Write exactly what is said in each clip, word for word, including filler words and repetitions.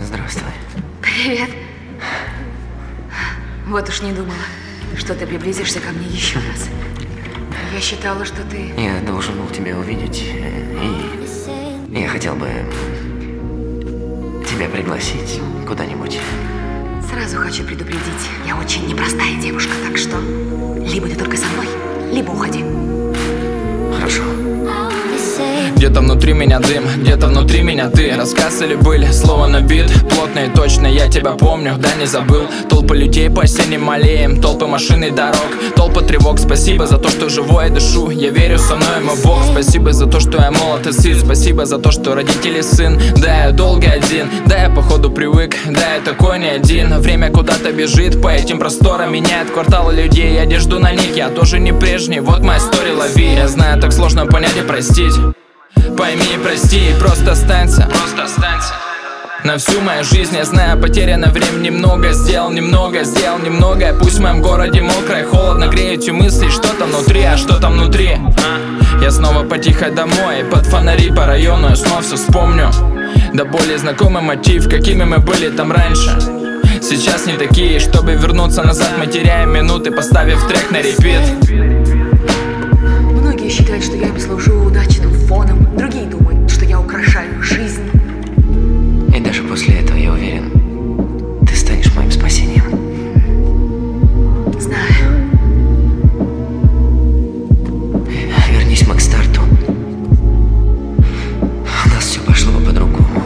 Здравствуй. Привет. Вот уж не думала, что ты приблизишься ко мне еще раз. Я считала, что ты... Я должен был тебя увидеть, и я хотел бы тебя пригласить куда-нибудь. Сразу хочу предупредить, я очень непростая девушка, так что либо ты только со мной, либо уходи. Хорошо. Где-то внутри меня дым, где-то внутри меня ты. Рассказ или были, слово на бит. Плотно и точно, я тебя помню, да не забыл. Толпы людей по осенним аллеям, толпы машин и дорог, толпы тревог. Спасибо за то, что живой я дышу. Я верю, со мной мой Бог. Спасибо за то, что я молод и сыт. Спасибо за то, что родители сын. Да, я долго один, да, я походу привык. Да, я такой не один. Время куда-то бежит, по этим просторам меняет кварталы людей. Я держу на них, я тоже не прежний. Вот моя история, лови. Я знаю, так сложно понять и простить. Пойми и прости, просто останься, просто останься. На всю мою жизнь, я знаю, потеряно время немного. Сделал немного, сделал немного. Пусть в моем городе мокро и холодно, греют эти мысли. Что там внутри, а что там внутри? Я снова потихо домой, под фонари по району я снова все вспомню. Да более знакомый мотив, какими мы были там раньше. Сейчас не такие, чтобы вернуться назад, мы теряем минуты, поставив трек на репит. Многие считают, что я служу удачным фоном. Другие думают, что я украшаю жизнь. И даже после этого, я уверен, ты станешь моим спасением. Знаю. Вернись мы к старту. У нас все пошло бы по-другому.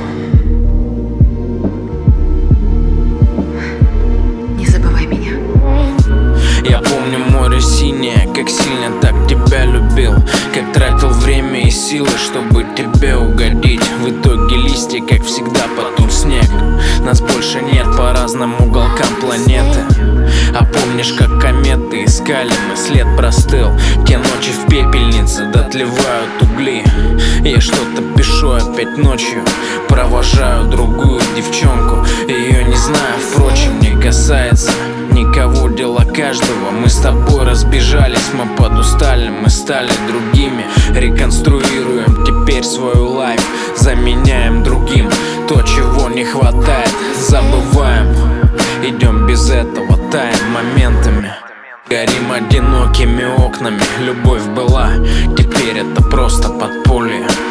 Не забывай меня. Я помню море синее, как сильно так тебя любил, как тратил время и силы, чтобы тебе угодить. В итоге листья, как всегда, потур снег. Нас больше нет по разным уголкам планеты. А помнишь, как кометы искали мы, след простыл. Те ночи в пепельнице дотлевают угли. Я что-то пишу опять ночью, провожаю другую девчонку. Ее не знаю, впрочем, не касается никого, дела каждого. Мы с тобой разбежались, мы подустали, мы стали другими. Реконструируем теперь свою лайф, заменяем другим то, чего не хватает, забываем. Идем без этого, таем моментами. Горим одинокими окнами, любовь была, теперь это просто подполье.